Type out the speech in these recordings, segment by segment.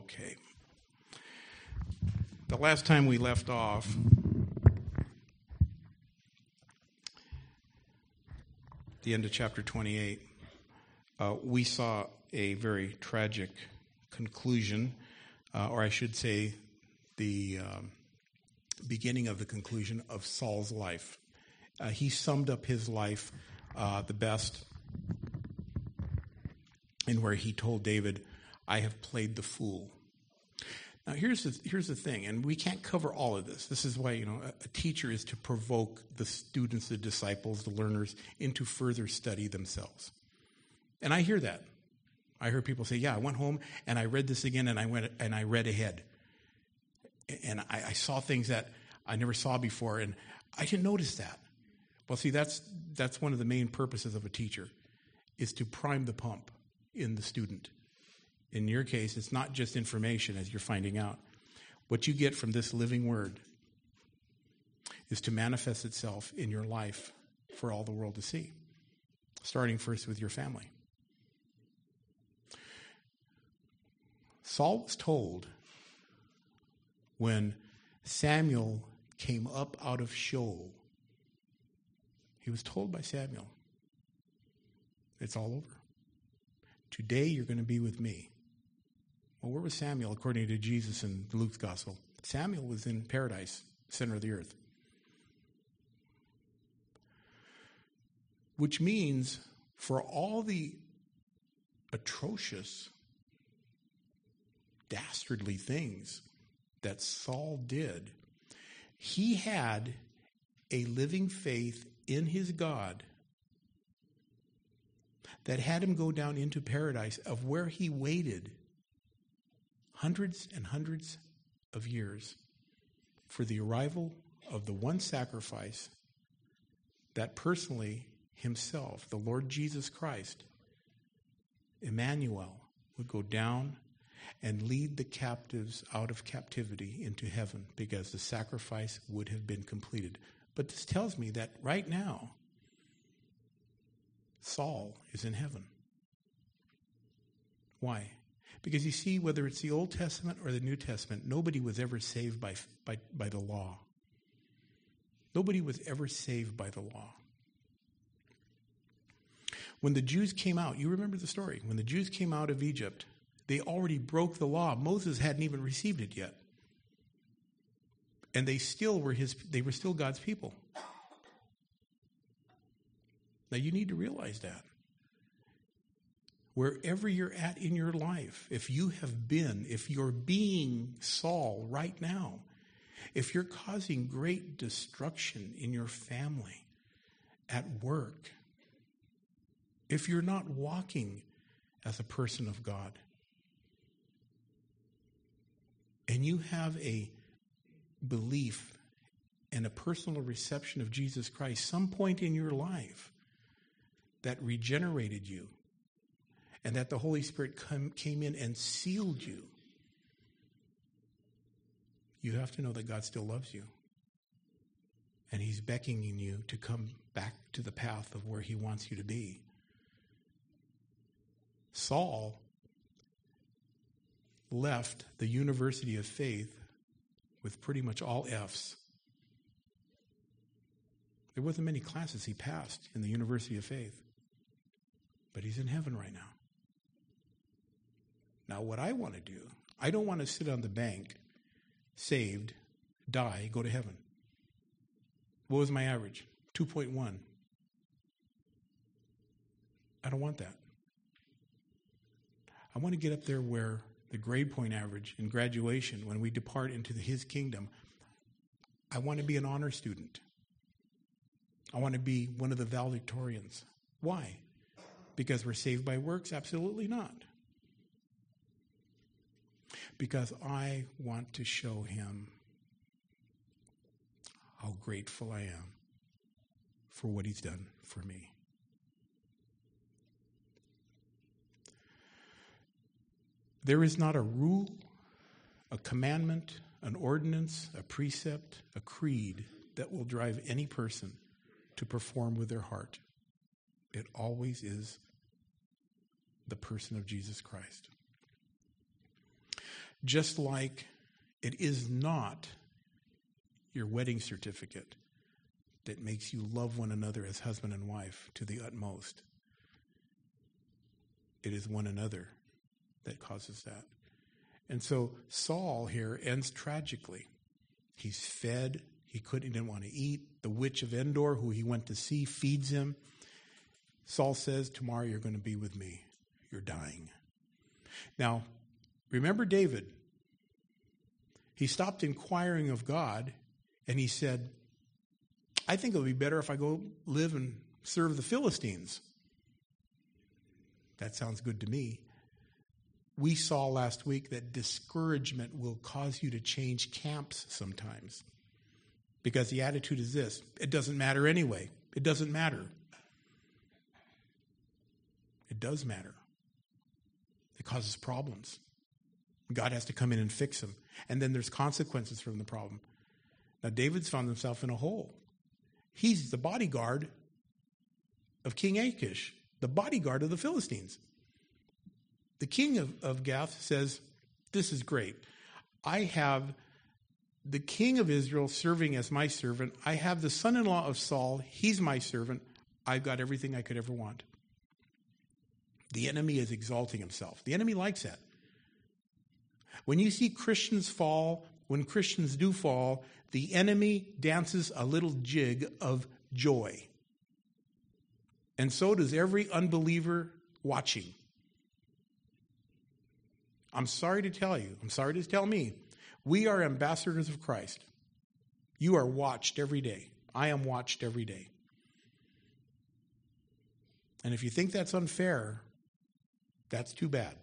Okay. The last time we left off, the end of chapter 28, we saw a very tragic conclusion, or I should say the beginning of the conclusion of Saul's life. He summed up his life the best in where he told David, I have played the fool. Now, here's the thing, and we can't cover all of this. This is why, a teacher is to provoke the students, the disciples, the learners into further study themselves. And I hear that. I heard people say, I went home and I read this again and I read ahead. And I saw things that I never saw before, and I didn't notice that. Well, see, that's one of the main purposes of a teacher, is to prime the pump in the student. In your case, it's not just information, as you're finding out. What you get from this living word is to manifest itself in your life for all the world to see, starting first with your family. Saul was told when Samuel came up out of Sheol, he was told by Samuel, it's all over. Today you're going to be with me. Well, where was Samuel according to Jesus in Luke's gospel? Samuel was in paradise, center of the earth. Which means for all the atrocious, dastardly things that Saul did, he had a living faith in his God that had him go down into paradise, of where he waited hundreds and hundreds of years for the arrival of the one sacrifice that personally himself, the Lord Jesus Christ, Emmanuel, would go down and lead the captives out of captivity into heaven, because the sacrifice would have been completed. But this tells me that right now, Saul is in heaven. Why? Because you see, whether it's the Old Testament or the New Testament, nobody was ever saved by the law. Nobody was ever saved by the law. When the Jews came out, you remember the story. When the Jews came out of Egypt, they already broke the law. Moses hadn't even received it yet. And they were still God's people. Now you need to realize that. Wherever you're at in your life, if you're being Saul right now, if you're causing great destruction in your family, at work, if you're not walking as a person of God, and you have a belief and a personal reception of Jesus Christ, some point in your life that regenerated you, and that the Holy Spirit came in and sealed you, you have to know that God still loves you. And he's beckoning you to come back to the path of where he wants you to be. Saul left the University of Faith with pretty much all F's. There wasn't many classes he passed in the University of Faith. But he's in heaven right now. Now, what I want to do, I don't want to sit on the bank, saved, die, go to heaven. What was my average? 2.1. I don't want that. I want to get up there where the grade point average in graduation, when we depart into his kingdom, I want to be an honor student. I want to be one of the valedictorians. Why? Because we're saved by works? Absolutely not. Because I want to show him how grateful I am for what he's done for me. There is not a rule, a commandment, an ordinance, a precept, a creed that will drive any person to perform with their heart. It always is the person of Jesus Christ. Just like it is not your wedding certificate that makes you love one another as husband and wife to the utmost. It is one another that causes that. And so Saul here ends tragically. He's fed. He didn't want to eat. The witch of Endor, who he went to see, feeds him. Saul says, tomorrow you're going to be with me. You're dying. Now, remember David. He stopped inquiring of God, and he said, I think it'll be better if I go live and serve the Philistines. That sounds good to me. We saw last week that discouragement will cause you to change camps sometimes. Because the attitude is this: it doesn't matter anyway. It doesn't matter. It does matter. It causes problems. God has to come in and fix them. And then there's consequences from the problem. Now, David's found himself in a hole. He's the bodyguard of King Achish, the bodyguard of the Philistines. The king of Gath says, this is great. I have the king of Israel serving as my servant. I have the son-in-law of Saul. He's my servant. I've got everything I could ever want. The enemy is exalting himself. The enemy likes that. When you see Christians fall, when Christians do fall, the enemy dances a little jig of joy. And so does every unbeliever watching. I'm sorry to tell you, I'm sorry to tell me, we are ambassadors of Christ. You are watched every day. I am watched every day. And if you think that's unfair, that's too bad.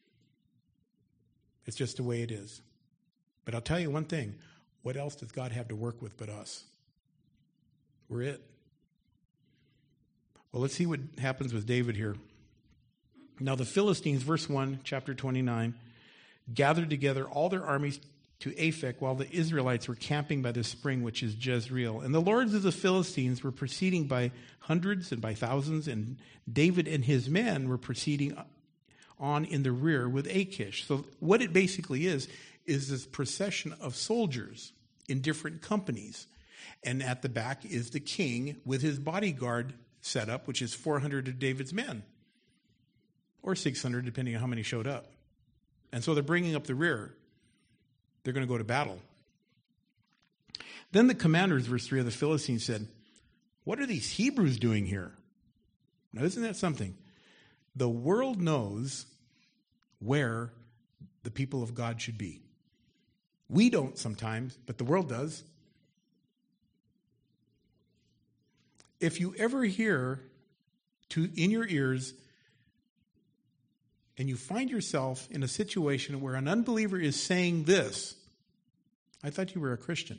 It's just the way it is. But I'll tell you one thing. What else does God have to work with but us? We're it. Well, let's see what happens with David here. Now the Philistines, verse 1, chapter 29, gathered together all their armies to Aphek while the Israelites were camping by the spring, which is Jezreel. And the lords of the Philistines were proceeding by hundreds and by thousands, and David and his men were proceeding on in the rear with Achish. So what it basically is this procession of soldiers in different companies. And at the back is the king with his bodyguard set up, which is 400 of David's men. Or 600, depending on how many showed up. And so they're bringing up the rear. They're going to go to battle. Then the commanders, verse 3 of the Philistines said, what are these Hebrews doing here? Now, isn't that something? The world knows where the people of God should be. We don't sometimes, but the world does. If you ever hear in your ears and you find yourself in a situation where an unbeliever is saying this, I thought you were a Christian.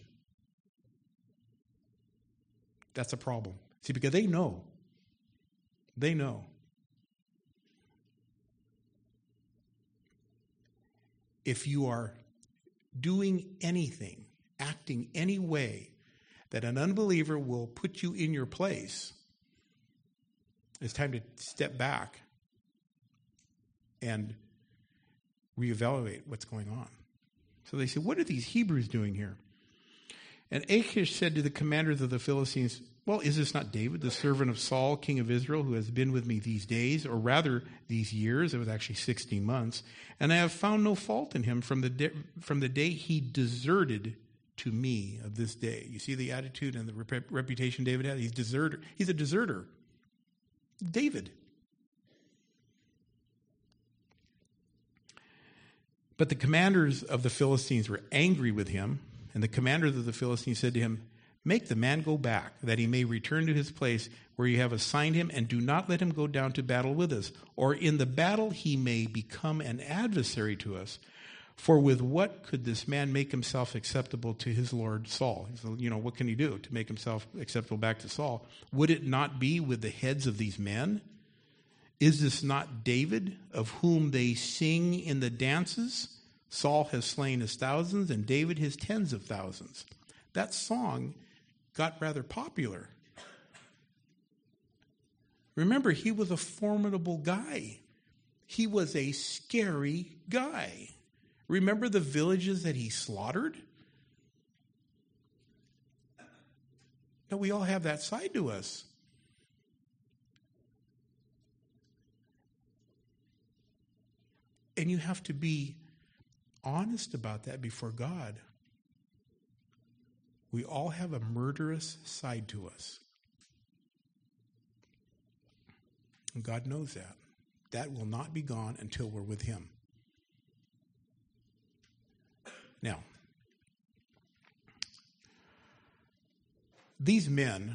That's a problem. See, because they know. They know. If you are doing anything, acting any way that an unbeliever will put you in your place, it's time to step back and reevaluate what's going on. So they said, what are these Hebrews doing here? And Achish said to the commanders of the Philistines, well, is this not David, the servant of Saul, king of Israel, who has been with me these days, or rather these years? It was actually 16 months. And I have found no fault in him from the day he deserted to me of this day. You see the attitude and the reputation David had? He's a deserter. David. But the commanders of the Philistines were angry with him, and the commanders of the Philistines said to him, make the man go back, that he may return to his place where you have assigned him, and do not let him go down to battle with us, or in the battle he may become an adversary to us. For with what could this man make himself acceptable to his lord Saul? So, what can he do to make himself acceptable back to Saul? Would it not be with the heads of these men? Is this not David, of whom they sing in the dances? Saul has slain his thousands, and David his tens of thousands. That song got rather popular. Remember, he was a formidable guy. He was a scary guy. Remember the villages that he slaughtered? No, we all have that side to us. And you have to be honest about that before God. We all have a murderous side to us. And God knows that. That will not be gone until we're with him. Now, these men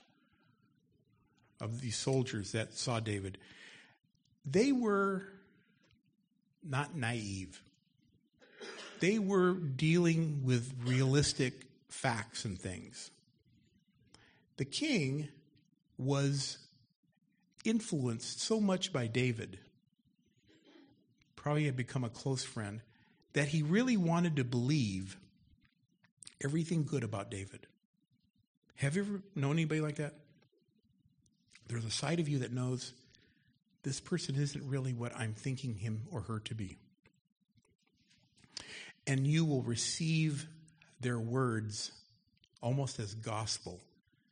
of these soldiers that saw David, they were not naive. They were dealing with realistic facts and things. The king was influenced so much by David, probably had become a close friend, that he really wanted to believe everything good about David. Have you ever known anybody like that? There's a side of you that knows this person isn't really what I'm thinking him or her to be. And you will receive their words almost as gospel.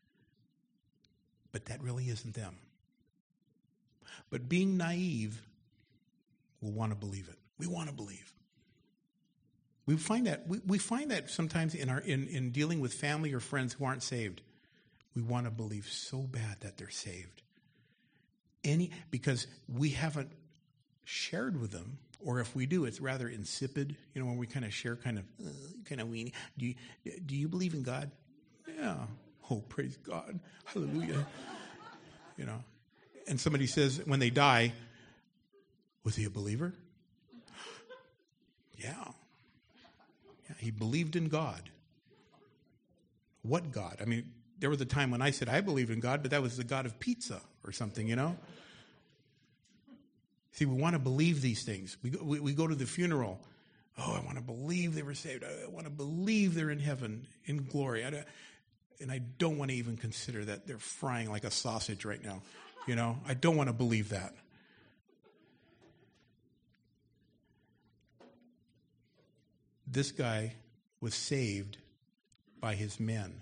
But that really isn't them. But being naive, we'll want to believe it. We want to believe. We find that sometimes in dealing with family or friends who aren't saved. We want to believe so bad that they're saved. Because we haven't shared with them, or if we do, it's rather insipid. You know, when we kind of share, kind of weenie. Do you believe in God? Yeah. Oh, praise God. Hallelujah. You know. And somebody says when they die, was he a believer? Yeah. He believed in God. What God? I mean, there was a time when I said I believe in God, but that was the God of pizza or something, you know? See, we want to believe these things. We go to the funeral. Oh, I want to believe they were saved. I want to believe they're in heaven, in glory. And I don't want to even consider that they're frying like a sausage right now. You know, I don't want to believe that. This guy was saved by his men.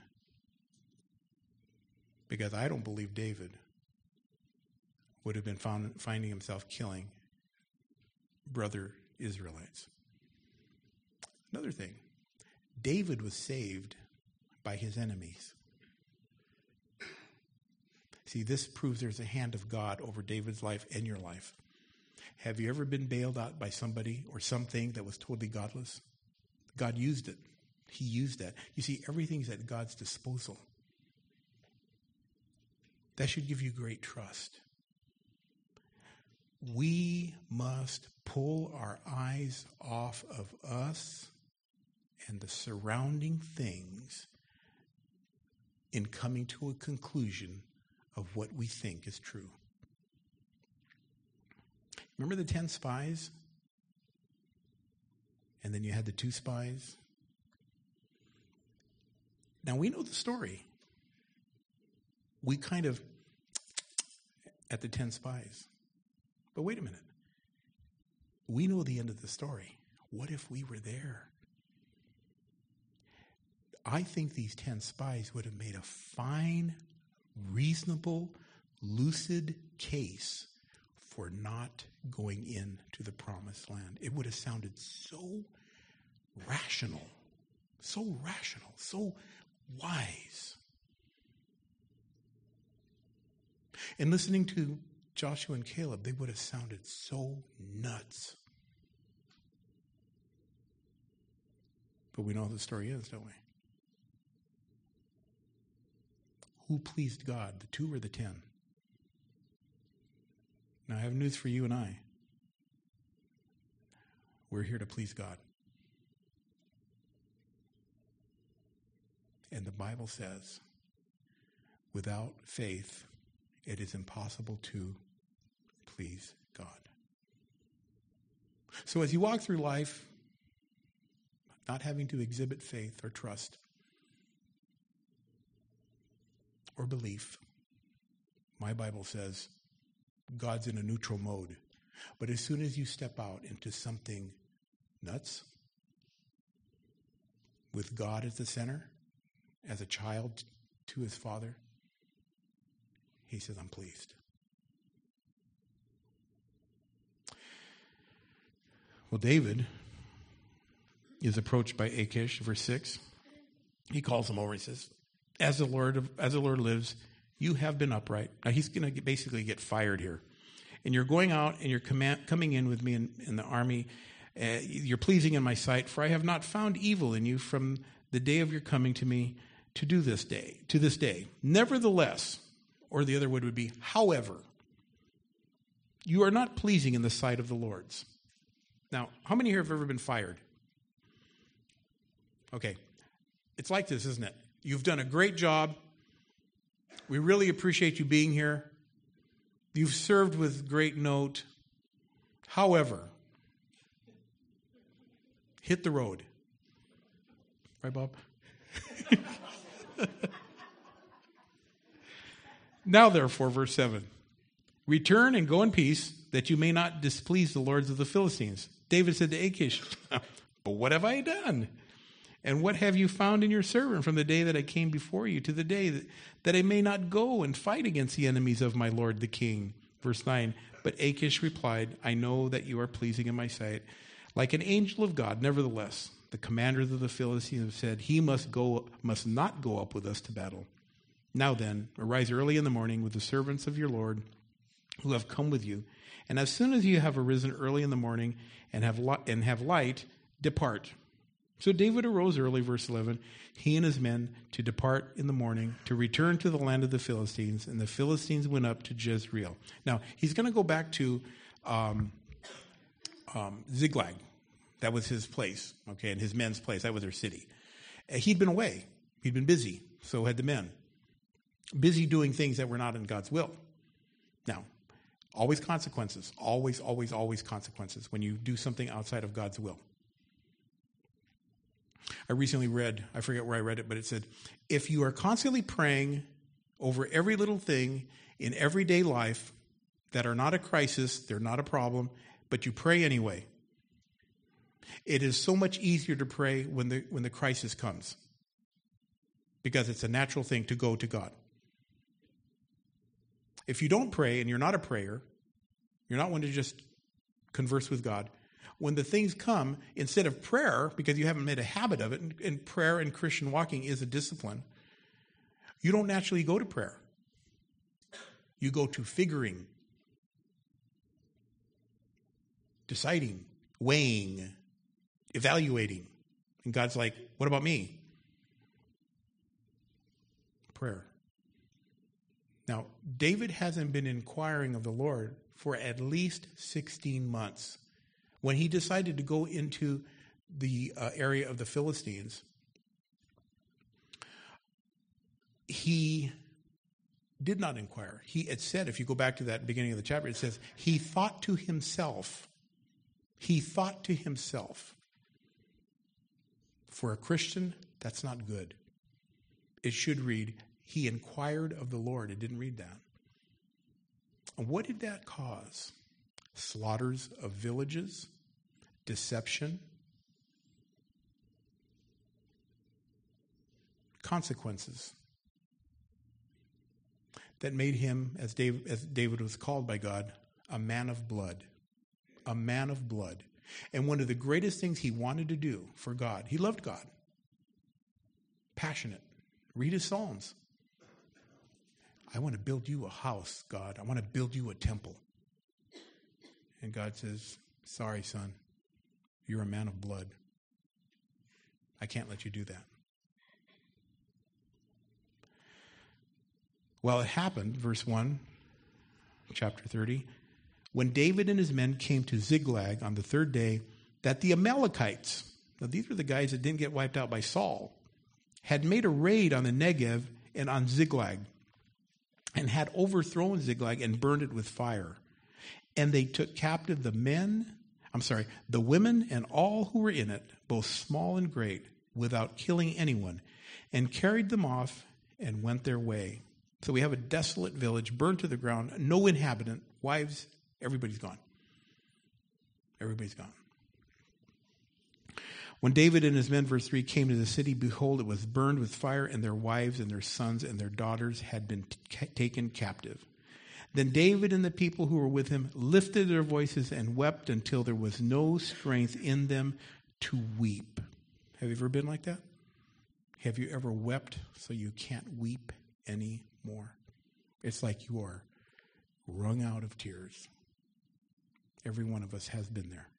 Because I don't believe David would have been finding himself killing brother Israelites. Another thing, David was saved by his enemies. See, this proves there's a hand of God over David's life and your life. Have you ever been bailed out by somebody or something that was totally godless? God used it. He used that. You see, everything's at God's disposal. That should give you great trust. We must pull our eyes off of us and the surrounding things in coming to a conclusion of what we think is true. Remember the 10 spies? And then you had the 2 spies? Now we know the story. We kind of at the 10 spies. But wait a minute. We know the end of the story. What if we were there? I think these 10 spies would have made a fine, reasonable, lucid case for not going into the promised land. It would have sounded so rational, so wise. And listening to Joshua and Caleb, they would have sounded so nuts. But we know how the story is, don't we? Who pleased God, the 2 or the 10? Now, I have news for you and I. We're here to please God. And the Bible says, without faith, it is impossible to please God. So as you walk through life, not having to exhibit faith or trust or belief, my Bible says God's in a neutral mode. But as soon as you step out into something Nuts? With God at the center, as a child to his father? He says, I'm pleased. Well, David is approached by Achish, verse 6. He calls him over. He says, as the Lord lives, you have been upright. Now, he's going to basically get fired here. And you're going out and you're coming in with me in the army. You're pleasing in my sight, for I have not found evil in you from the day of your coming to me to this day. Nevertheless, or the other word would be, however, you are not pleasing in the sight of the Lord's. Now, how many here have ever been fired? Okay. It's like this, isn't it? You've done a great job. We really appreciate you being here. You've served with great note. However, hit the road. Right, Bob? Now, therefore, verse 7. Return and go in peace, that you may not displease the lords of the Philistines. David said to Achish, but what have I done? And what have you found in your servant from the day that I came before you to the day that I may not go and fight against the enemies of my lord the king? Verse 9, but Achish replied, I know that you are pleasing in my sight, like an angel of God. Nevertheless, the commanders of the Philistines have said, he must not go up with us to battle. Now then, arise early in the morning with the servants of your Lord who have come with you. And as soon as you have arisen early in the morning and have light, depart. So David arose early, verse 11, he and his men to depart in the morning to return to the land of the Philistines. And the Philistines went up to Jezreel. Now, he's going to go back to Ziklag. That was his place, okay, and his men's place. That was their city. He'd been away. He'd been busy. So had the men. Busy doing things that were not in God's will. Now, always consequences. Always, always, always consequences when you do something outside of God's will. I recently read, I forget where I read it, but it said, if you are constantly praying over every little thing in everyday life that are not a crisis, they're not a problem, but you pray anyway, it is so much easier to pray when the crisis comes, because it's a natural thing to go to God. If you don't pray and you're not a prayer, you're not one to just converse with God, when the things come, instead of prayer, because you haven't made a habit of it, and prayer and Christian walking is a discipline, you don't naturally go to prayer. You go to figuring, deciding, weighing, evaluating. And God's like, what about me? Prayer. Now, David hasn't been inquiring of the Lord for at least 16 months. When he decided to go into the area of the Philistines, he did not inquire. It said, if you go back to that beginning of the chapter, it says, he thought to himself. He thought to himself. For a Christian, that's not good. It should read, he inquired of the Lord. It didn't read that. And what did that cause? Slaughters of villages, deception, consequences that made him, as David was called by God, a man of blood. A man of blood. And one of the greatest things he wanted to do for God, he loved God. Passionate. Read his Psalms. I want to build you a house, God. I want to build you a temple. And God says, sorry, son, you're a man of blood. I can't let you do that. Well, it happened, verse 1, chapter 30, when David and his men came to Ziklag on the third day, that the Amalekites, now these were the guys that didn't get wiped out by Saul, had made a raid on the Negev and on Ziklag, and had overthrown Ziklag and burned it with fire. And they took captive the women and all who were in it, both small and great, without killing anyone, and carried them off and went their way. So we have a desolate village, burned to the ground, no inhabitant, wives, everybody's gone. Everybody's gone. When David and his men, verse 3, came to the city, behold, it was burned with fire, and their wives and their sons and their daughters had been taken captive. Then David and the people who were with him lifted their voices and wept until there was no strength in them to weep. Have you ever been like that? Have you ever wept so you can't weep anymore? It's like you are wrung out of tears. Every one of us has been there.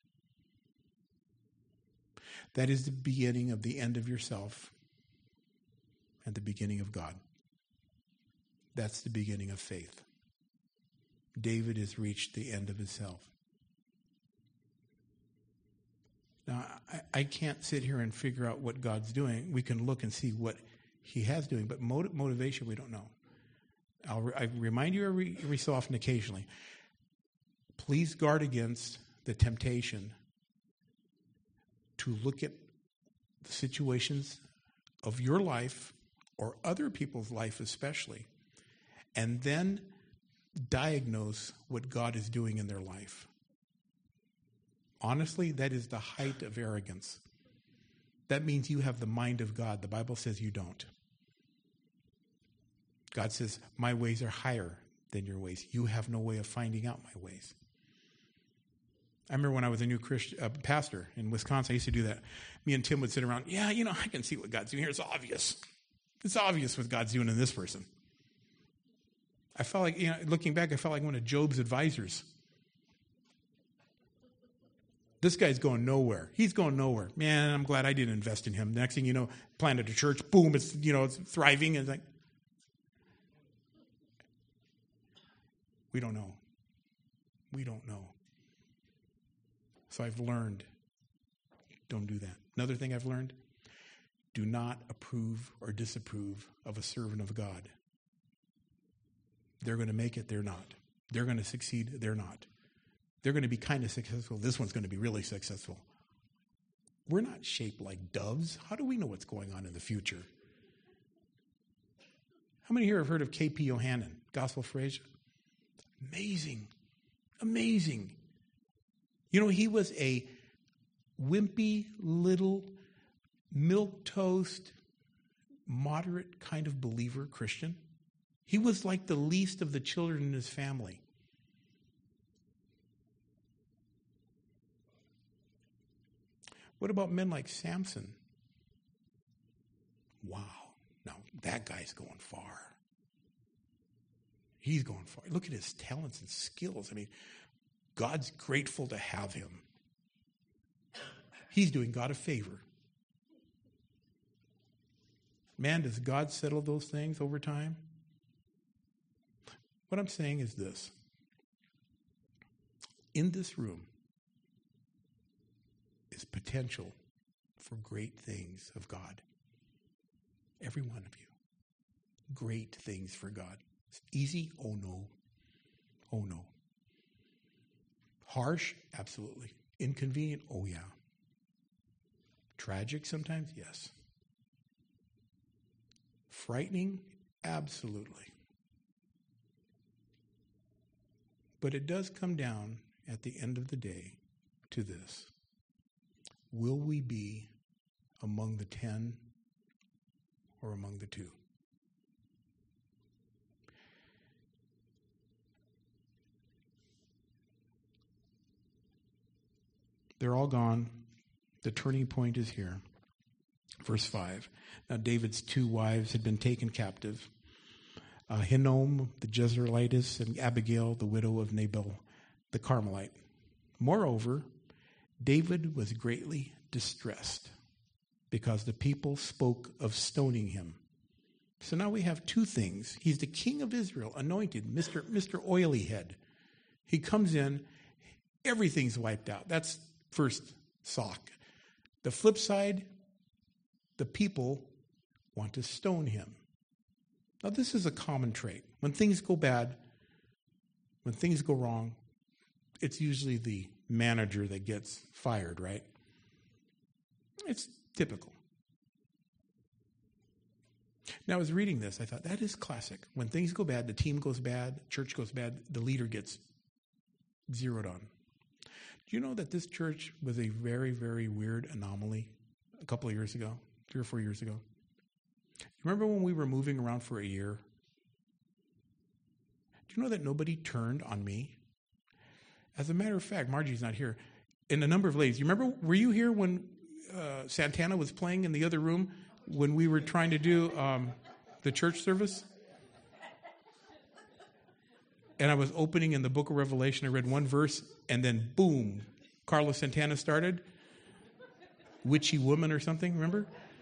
That is the beginning of the end of yourself and the beginning of God. That's the beginning of faith. David has reached the end of himself. Now, I can't sit here and figure out what God's doing. We can look and see what he has doing, but motivation, we don't know. I remind you every so often occasionally, please guard against the temptation to look at the situations of your life or other people's life especially, and then diagnose what God is doing in their life. Honestly, that is the height of arrogance. That means you have the mind of God. The Bible says you don't. God says, my ways are higher than your ways. You have no way of finding out my ways. I remember when I was a new pastor in Wisconsin, I used to do that. Me and Tim would sit around, I can see what God's doing here. It's obvious. It's obvious what God's doing in this person. I felt like, looking back, I felt like one of Job's advisors. This guy's going nowhere. He's going nowhere. Man, I'm glad I didn't invest in him. The next thing you know, planted a church, boom, it's thriving. And it's like, we don't know. We don't know. So I've learned, don't do that. Another thing I've learned, do not approve or disapprove of a servant of God. They're going to make it, they're not. They're going to succeed, they're not. They're going to be kind of successful. This one's going to be really successful. We're not shaped like doves. How do we know what's going on in the future? How many here have heard of K.P. Yohannan, gospel phrase? Amazing. Amazing. He was a wimpy little milquetoast, moderate kind of believer Christian. He was like the least of the children in his family. What about men like Samson? Wow. Now, that guy's going far. He's going far. Look at his talents and skills. God's grateful to have him. He's doing God a favor. Man, does God settle those things over time? What I'm saying is this. In this room is potential for great things of God. Every one of you. Great things for God. It's easy? Oh no. Oh no. Harsh? Absolutely. Inconvenient? Oh yeah. Tragic sometimes? Yes. Frightening? Absolutely. But it does come down at the end of the day to this. Will we be among the 10 or among the 2? They're all gone. The turning point is here. Verse 5. Now David's 2 wives had been taken captive. Hinnom, the Jezreelitess, and Abigail, the widow of Nabal, the Carmelite. Moreover, David was greatly distressed because the people spoke of stoning him. So now we have 2 things. He's the king of Israel, anointed, Mr. Oily Head. He comes in, everything's wiped out. That's first sock. The flip side, the people want to stone him. Now, this is a common trait. When things go bad, when things go wrong, it's usually the manager that gets fired, right? It's typical. Now, I was reading this. I thought, that is classic. When things go bad, the team goes bad, church goes bad, the leader gets zeroed on. Do you know that this church was a very, very weird anomaly a couple of years ago, 3 or 4 years ago. Remember when we were moving around for a year? Do you know that nobody turned on me? As a matter of fact, Margie's not here. In a number of ladies, you remember, were you here when Santana was playing in the other room when we were trying to do the church service? And I was opening in the book of Revelation. I read one verse, and then boom, Carlos Santana started. Witchy woman or something, remember?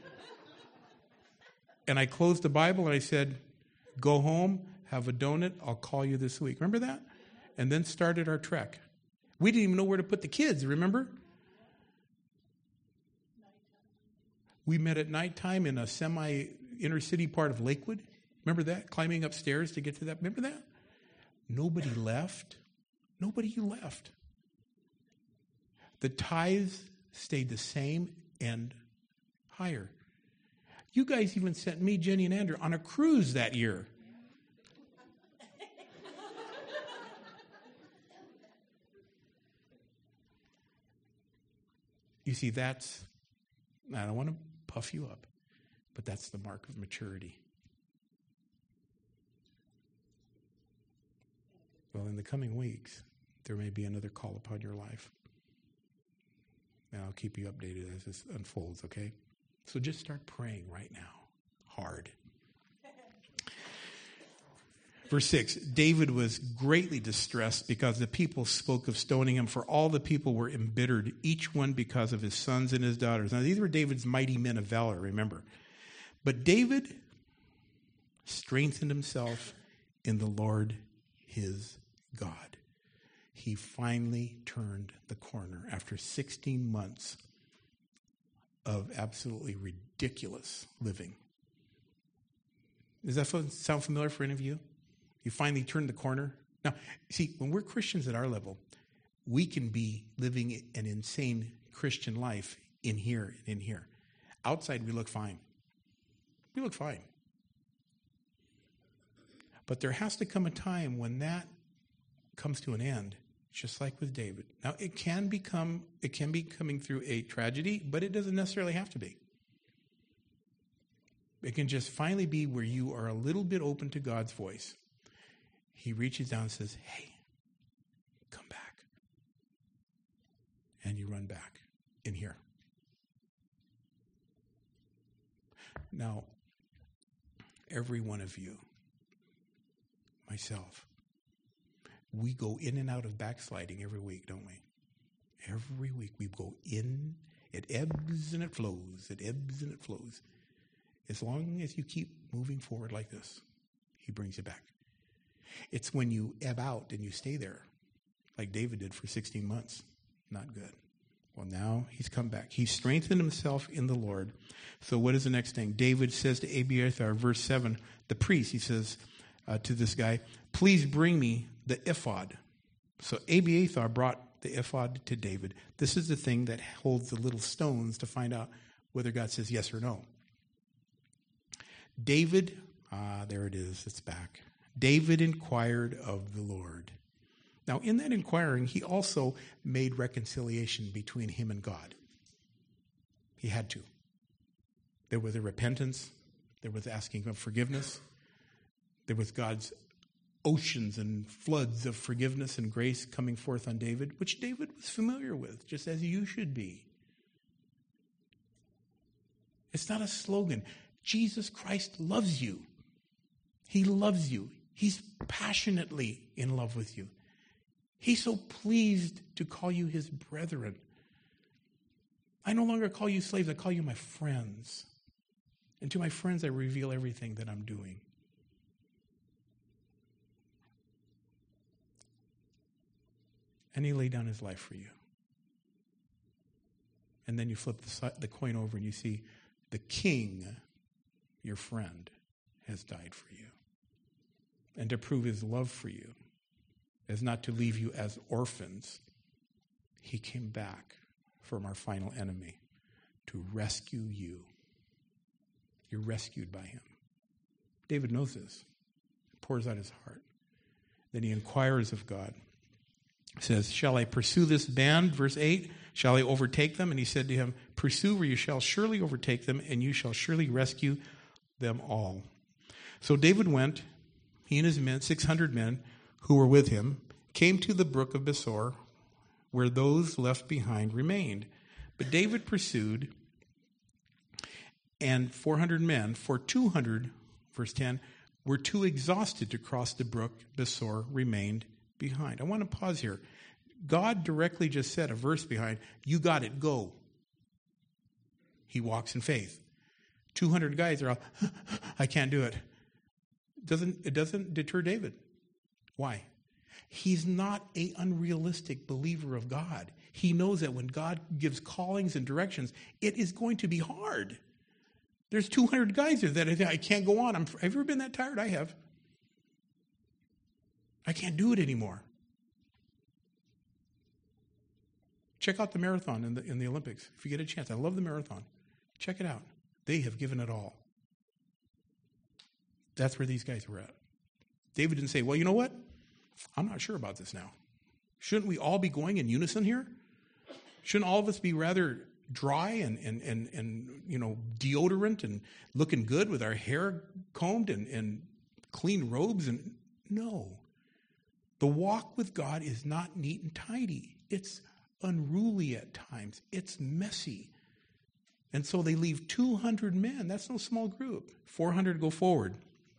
And I closed the Bible and I said, go home, have a donut, I'll call you this week. Remember that? And then started our trek. We didn't even know where to put the kids, remember? We met at nighttime in a semi-inner city part of Lakewood. Remember that? Climbing upstairs to get to that. Remember that? Nobody left. Nobody left. The tithes stayed the same and higher. You guys even sent me, Jenny, and Andrew on a cruise that year. You see, I don't want to puff you up, but that's the mark of maturity. Well, in the coming weeks, there may be another call upon your life. And I'll keep you updated as this unfolds, okay? So just start praying right now, hard. Verse 6, David was greatly distressed because the people spoke of stoning him, for all the people were embittered, each one because of his sons and his daughters. Now, these were David's mighty men of valor, remember. But David strengthened himself in the Lord his God. He finally turned the corner after 16 months of absolutely ridiculous living. Does that sound familiar for any of you? You finally turned the corner. Now, see, when we're Christians at our level, we can be living an insane Christian life in here and in here. Outside, we look fine. We look fine. But there has to come a time when that comes to an end, just like with David. Now, it can be coming through a tragedy, but it doesn't necessarily have to be. It can just finally be where you are a little bit open to God's voice. He reaches down and says, hey, come back. And you run back in here. Now, every one of you, myself, we go in and out of backsliding every week, don't we? Every week we go in, it ebbs and it flows, it ebbs and it flows. As long as you keep moving forward like this, he brings you back. It's when you ebb out and you stay there, like David did for 16 months. Not good. Well, now he's come back. He strengthened himself in the Lord. So what is the next thing? David says to Abiathar, verse 7, the priest, he says to this guy, please bring me the ephod. So Abiathar brought the ephod to David. This is the thing that holds the little stones to find out whether God says yes or no. David, there it is, it's back. David inquired of the Lord. Now, in that inquiring, he also made reconciliation between him and God. He had to. There was a repentance. There was asking of forgiveness. There was God's oceans and floods of forgiveness and grace coming forth on David, which David was familiar with, just as you should be. It's not a slogan. Jesus Christ loves you. He loves you. He's passionately in love with you. He's so pleased to call you his brethren. I no longer call you slaves, I call you my friends. And to my friends, I reveal everything that I'm doing. And he laid down his life for you. And then you flip the coin over and you see the king, your friend, has died for you. And to prove his love for you, as not to leave you as orphans, he came back from our final enemy to rescue you. You're rescued by him. David knows this. Pours out his heart. Then he inquires of God. Says, shall I pursue this band, verse 8, Shall I overtake them? And he said to him, pursue, or you shall surely overtake them, and you shall surely rescue them all. So David went, he and his men, 600 men who were with him, came to the brook of Besor, where those left behind remained. But David pursued, and 400 men, for 200, verse 10, were too exhausted to cross the brook. Besor remained behind. I want to pause here. God directly just said, a verse behind, you got it, go. He walks in faith. 200 guys are all, I can't do it. It doesn't deter David. Why? He's not an unrealistic believer of God. He knows that when God gives callings and directions, it is going to be hard. There's 200 guys there that I can't go on. Have you ever been that tired? I have. I can't do it anymore. Check out the marathon in the Olympics. If you get a chance, I love the marathon. Check it out. They have given it all. That's where these guys were at. David didn't say, well, you know what? I'm not sure about this now. Shouldn't we all be going in unison here? Shouldn't all of us be rather dry and deodorant and looking good with our hair combed and clean robes? And no. The walk with God is not neat and tidy. It's unruly at times. It's messy. And so they leave 200 men. That's no small group. 400 go forward.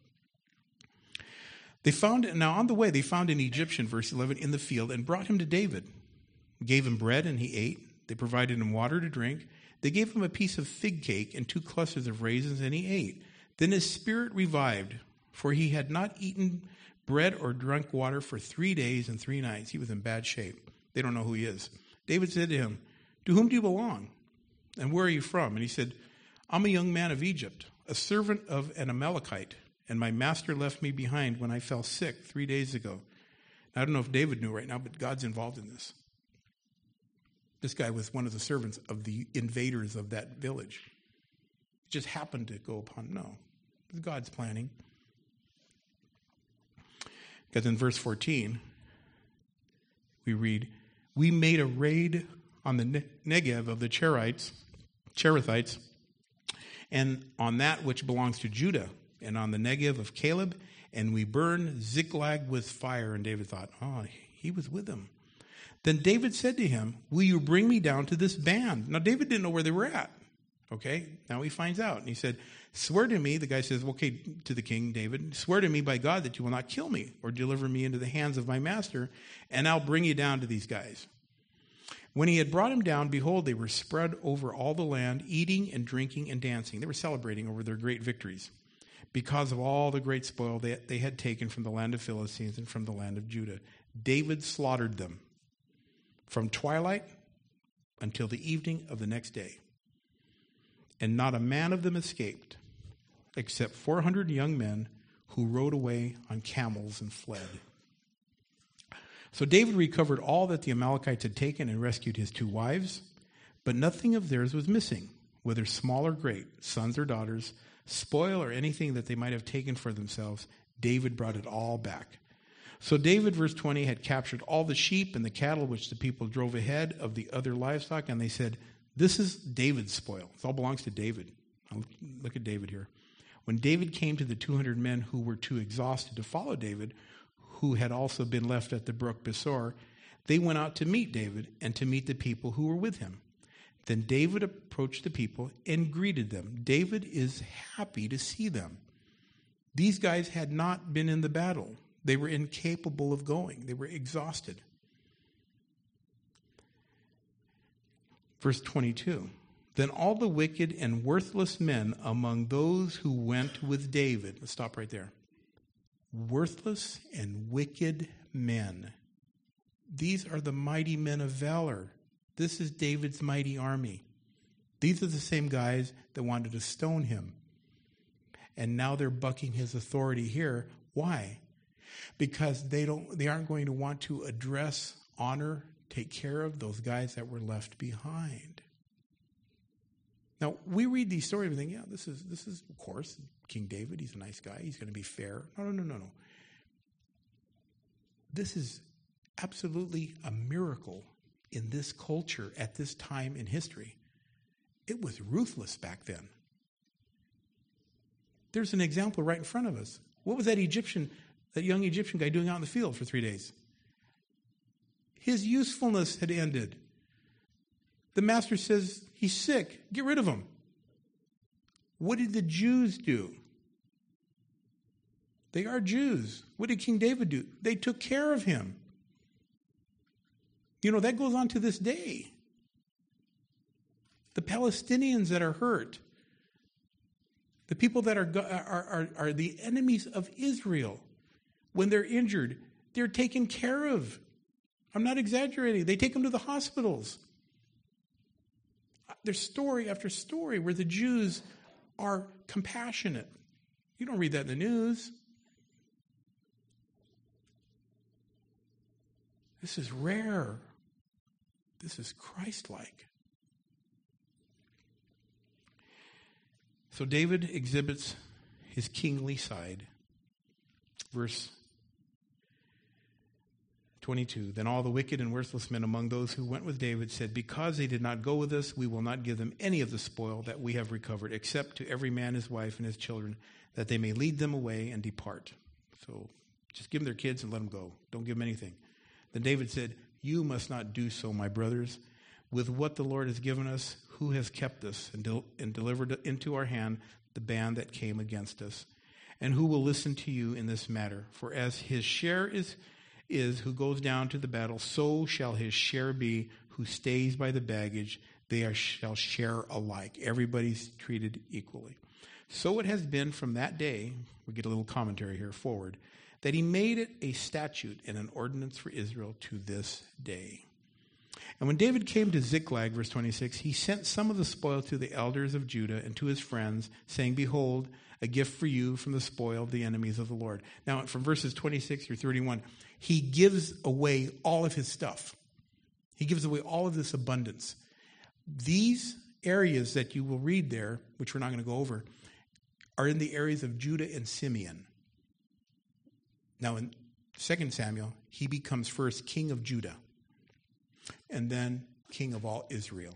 Now on the way, they found an Egyptian, verse 11, in the field and brought him to David. Gave him bread and he ate. They provided him water to drink. They gave him a piece of fig cake and 2 clusters of raisins, and he ate. Then his spirit revived, for he had not eaten bread or drunk water for 3 days and 3 nights. He was in bad shape. They don't know who he is. David said to him, to whom do you belong? And where are you from? And he said, I'm a young man of Egypt, a servant of an Amalekite, and my master left me behind when I fell sick 3 days ago. Now, I don't know if David knew right now, but God's involved in this. This guy was one of the servants of the invaders of that village. It just happened to go upon, no. It was God's planning. Because in verse 14, we read, we made a raid on the Negev of the Cherethites, and on that which belongs to Judah, and on the Negev of Caleb, and we burned Ziklag with fire. And David thought, he was with them. Then David said to him, will you bring me down to this band? Now, David didn't know where they were at. Okay, now he finds out. And he said, swear to me, the guy says, okay, to the king, David, swear to me by God that you will not kill me or deliver me into the hands of my master, and I'll bring you down to these guys. When he had brought him down, behold, they were spread over all the land, eating and drinking and dancing. They were celebrating over their great victories because of all the great spoil they had taken from the land of Philistines and from the land of Judah. David slaughtered them from twilight until the evening of the next day. And not a man of them escaped, except 400 young men who rode away on camels and fled. So David recovered all that the Amalekites had taken and rescued his 2 wives, but nothing of theirs was missing, whether small or great, sons or daughters, spoil or anything that they might have taken for themselves. David brought it all back. So David, verse 20, had captured all the sheep and the cattle which the people drove ahead of the other livestock, and they said, this is David's spoil. It all belongs to David. Look at David here. When David came to the 200 men who were too exhausted to follow David, who had also been left at the brook Besor, they went out to meet David and to meet the people who were with him. Then David approached the people and greeted them. David is happy to see them. These guys had not been in the battle. They were incapable of going. They were exhausted. Verse 22, then all the wicked and worthless men among those who went with David, let's stop right there. Worthless and wicked men. These are the mighty men of valor. This is David's mighty army. These are the same guys that wanted to stone him. And now they're bucking his authority here. Why? Because they aren't going to want to address, honor, take care of those guys that were left behind. Now, we read these stories and think, yeah, this is of course, King David. He's a nice guy. He's going to be fair. No. This is absolutely a miracle in this culture at this time in history, it was ruthless back then. There's an example right in front of us. What was that young Egyptian guy doing out in the field for 3 days? His usefulness had ended. The master says, he's sick. Get rid of him. What did the Jews do? They are Jews. What did King David do? They took care of him. You know, that goes on to this day. The Palestinians that are hurt, the people that are the enemies of Israel, when they're injured, they're taken care of. I'm not exaggerating. They take them to the hospitals. There's story after story where the Jews are compassionate. You don't read that in the news. This is rare. This is Christ-like. So David exhibits his kingly side. Verse 22, then all the wicked and worthless men among those who went with David said, because they did not go with us, we will not give them any of the spoil that we have recovered, except to every man his wife and his children, that they may lead them away and depart. So just give them their kids and let them go. Don't give them anything. Then David said, you must not do so, my brothers. With what the Lord has given us, who has kept us and delivered into our hand the band that came against us? And who will listen to you in this matter? For as his share is who goes down to the battle, so shall his share be who stays by the baggage. They shall share alike. Everybody's treated equally. So it has been from that day, we get a little commentary here forward, that he made it a statute and an ordinance for Israel to this day. And when David came to Ziklag, verse 26, he sent some of the spoil to the elders of Judah and to his friends, saying, behold, a gift for you from the spoil of the enemies of the Lord. Now, from verses 26 through 31, he gives away all of his stuff. He gives away all of this abundance. These areas that you will read there, which we're not going to go over, are in the areas of Judah and Simeon. Now, in 2 Samuel, he becomes first king of Judah and then king of all Israel.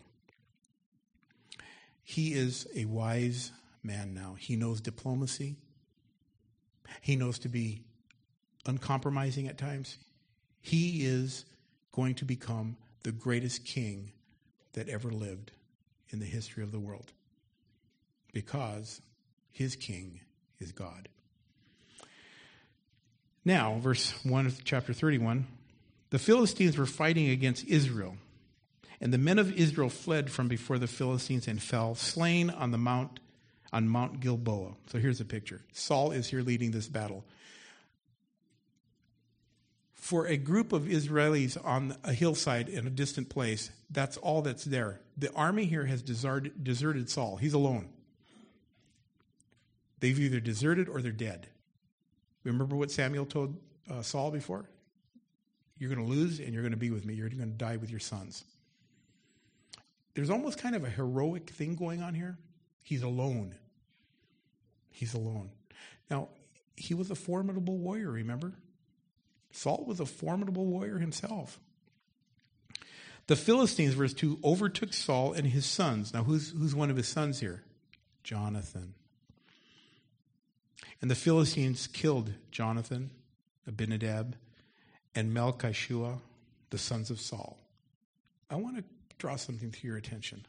He is a wise man now. He knows diplomacy. He knows to be uncompromising at times. He is going to become the greatest king that ever lived in the history of the world because his king is God. Now, verse 1 of chapter 31, the Philistines were fighting against Israel, and the men of Israel fled from before the Philistines and fell slain on Mount Gilboa. So here's a picture. Saul is here leading this battle. For a group of Israelis on a hillside in a distant place, that's all that's there. The army here has deserted Saul. He's alone. They've either deserted or they're dead. Remember what Samuel told Saul before? You're going to lose and you're going to be with me. You're going to die with your sons. There's almost kind of a heroic thing going on here. He's alone. He's alone. Now, he was a formidable warrior, remember? Saul was a formidable warrior himself. The Philistines, verse 2, overtook Saul and his sons. Now, who's one of his sons here? Jonathan. And the Philistines killed Jonathan, Abinadab, and Melchishua, the sons of Saul. I want to draw something to your attention.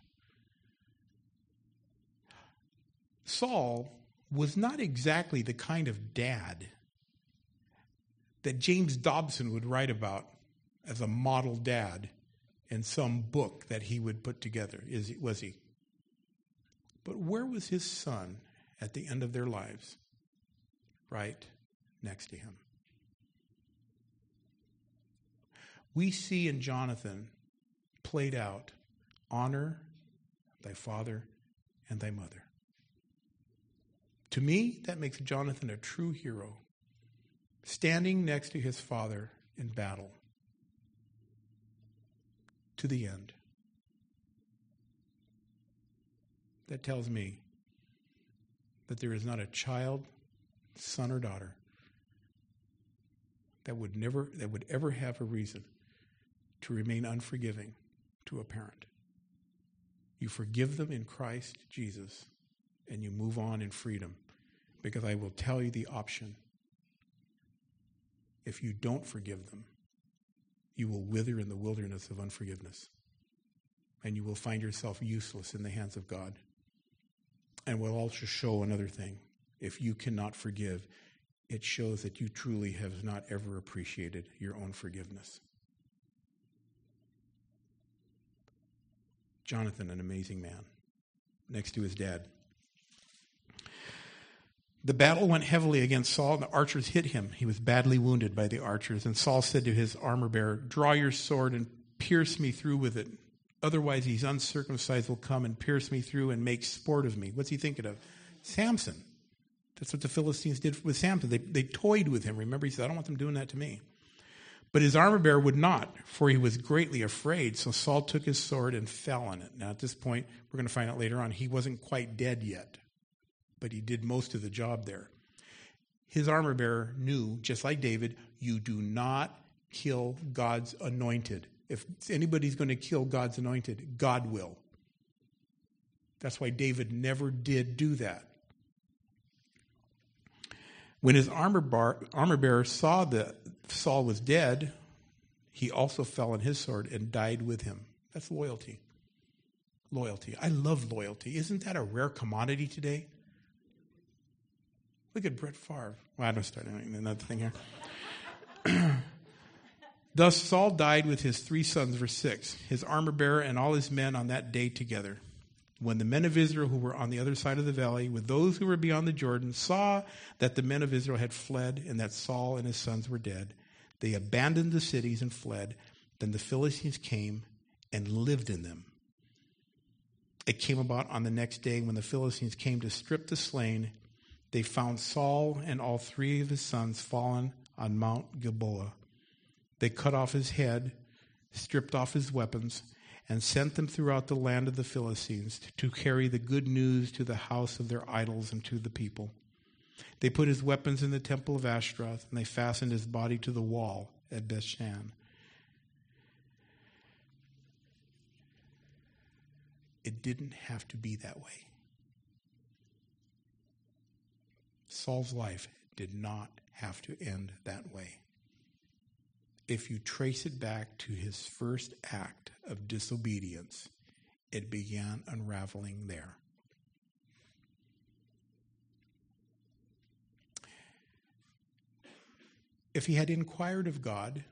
Saul was not exactly the kind of dad that James Dobson would write about as a model dad in some book that he would put together, was he? But where was his son at the end of their lives? Right next to him. We see in Jonathan played out, honor thy father and thy mother. To me, that makes Jonathan a true hero, standing next to his father in battle to the end. That tells me that there is not a child, son or daughter, that would ever have a reason to remain unforgiving to a parent. You forgive them in Christ Jesus, and you move on in freedom. Because I will tell you the option. If you don't forgive them, you will wither in the wilderness of unforgiveness. And you will find yourself useless in the hands of God. And will also show another thing. If you cannot forgive, it shows that you truly have not ever appreciated your own forgiveness. Jonathan, an amazing man, next to his dad. The battle went heavily against Saul, and the archers hit him. He was badly wounded by the archers. And Saul said to his armor-bearer, "Draw your sword and pierce me through with it. Otherwise, these uncircumcised will come and pierce me through and make sport of me." What's he thinking of? Samson. That's what the Philistines did with Samson. They toyed with him. Remember, he said, "I don't want them doing that to me." But his armor-bearer would not, for he was greatly afraid. So Saul took his sword and fell on it. Now, at this point, we're going to find out later on, he wasn't quite dead yet. But he did most of the job there. His armor-bearer knew, just like David, you do not kill God's anointed. If anybody's going to kill God's anointed, God will. That's why David never did do that. When his armor-bearer saw that Saul was dead, he also fell on his sword and died with him. That's loyalty. Loyalty. I love loyalty. Isn't that a rare commodity today? Look at Brett Favre. Well, I don't start another thing here. Thus Saul died with his 3 sons, verse 6, his armor-bearer and all his men on that day together. When the men of Israel who were on the other side of the valley, with those who were beyond the Jordan, saw that the men of Israel had fled and that Saul and his sons were dead, they abandoned the cities and fled. Then the Philistines came and lived in them. It came about on the next day when the Philistines came to strip the slain, they found Saul and all 3 of his sons fallen on Mount Gilboa. They cut off his head, stripped off his weapons, and sent them throughout the land of the Philistines to carry the good news to the house of their idols and to the people. They put his weapons in the temple of Ashtaroth, and they fastened his body to the wall at Bethshan. It didn't have to be that way. Saul's life did not have to end that way. If you trace it back to his first act of disobedience, it began unraveling there. If he had inquired of God,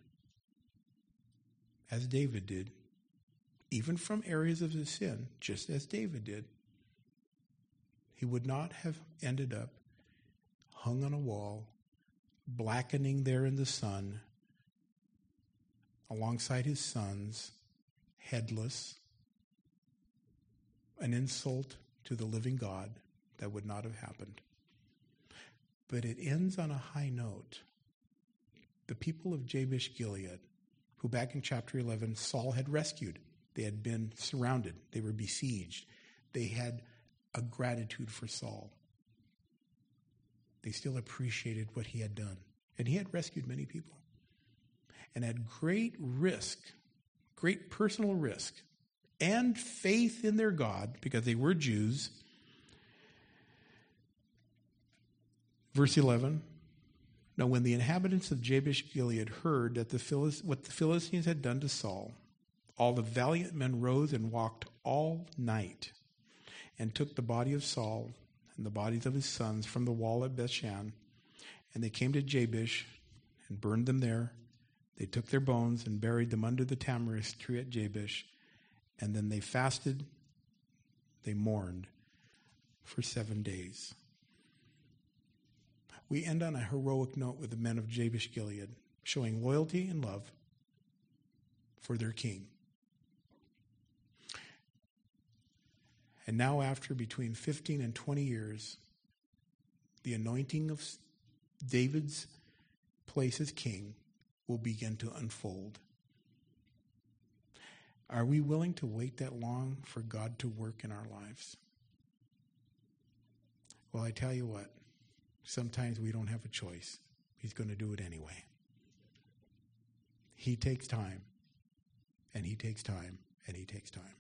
as David did, even from areas of his sin, just as David did, he would not have ended up hung on a wall, blackening there in the sun, alongside his sons, headless, an insult to the living God. That would not have happened. But it ends on a high note. The people of Jabesh Gilead, who back in chapter 11 Saul had rescued, they had been surrounded, they were besieged, they had a gratitude for Saul. They still appreciated what he had done. And he had rescued many people. And at great risk, great personal risk, and faith in their God, because they were Jews. Verse 11, now when the inhabitants of Jabesh Gilead heard that what the Philistines had done to Saul, all the valiant men rose and walked all night and took the body of Saul and the bodies of his sons from the wall at Bethshan, and they came to Jabesh and burned them there. They took their bones and buried them under the tamarisk tree at Jabesh, and then they fasted, they mourned for 7 days. We end on a heroic note with the men of Jabesh Gilead, showing loyalty and love for their king. And now after between 15 and 20 years, the anointing of David's place as king will begin to unfold. Are we willing to wait that long for God to work in our lives? Well, I tell you what, sometimes we don't have a choice. He's going to do it anyway. He takes time, and he takes time and he takes time.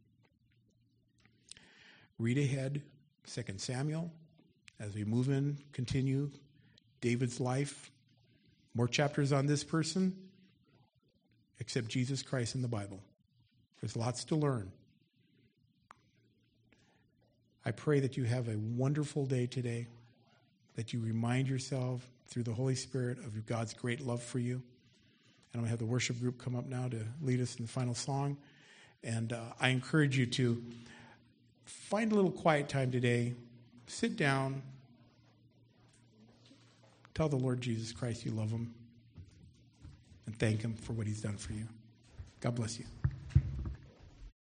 Read ahead, 2 Samuel, as we move in, continue David's life. More chapters on this person, except Jesus Christ in the Bible. There's lots to learn. I pray that you have a wonderful day today, that you remind yourself through the Holy Spirit of God's great love for you. And I'm going to have the worship group come up now to lead us in the final song. And I encourage you to find a little quiet time today. Sit down. Tell the Lord Jesus Christ you love him. And thank him for what he's done for you. God bless you.